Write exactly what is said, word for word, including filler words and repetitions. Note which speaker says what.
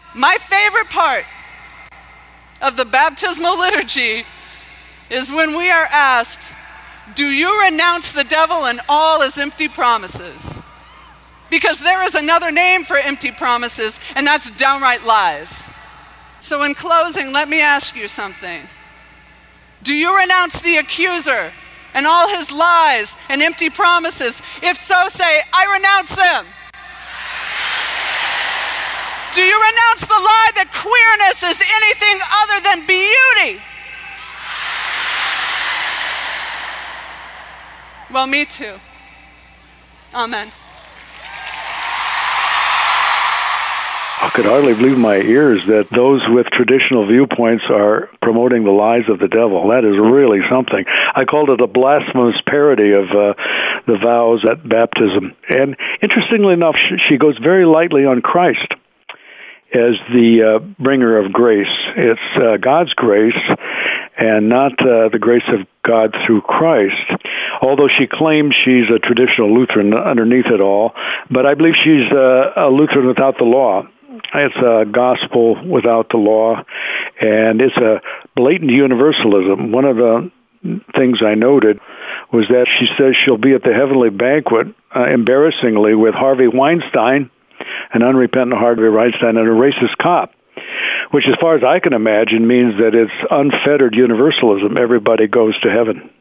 Speaker 1: My favorite part of the baptismal liturgy is when we are asked, do you renounce the devil and all his empty promises? Because there is another name for empty promises, and that's downright lies. So in closing, let me ask you something. Do you renounce the accuser and all his lies and empty promises? If so, say, I renounce them. Do you renounce the lie that queerness is anything other than beauty? Well, me too. Amen.
Speaker 2: I could hardly believe my ears that those with traditional viewpoints are promoting the lies of the devil. That is really something. I called it a blasphemous parody of uh, the vows at baptism. And interestingly enough, she goes very lightly on Christ as the uh, bringer of grace. It's uh, God's grace and not uh, the grace of God through Christ, although she claims she's a traditional Lutheran underneath it all. But I believe she's uh, a Lutheran without the law. It's a gospel without the law, and it's a blatant universalism. One of the things I noted was that she says she'll be at the heavenly banquet, uh, embarrassingly, with Harvey Weinstein, an unrepentant Harvey Weinstein, and a racist cop, which, as far as I can imagine, means that it's unfettered universalism. Everybody goes to heaven.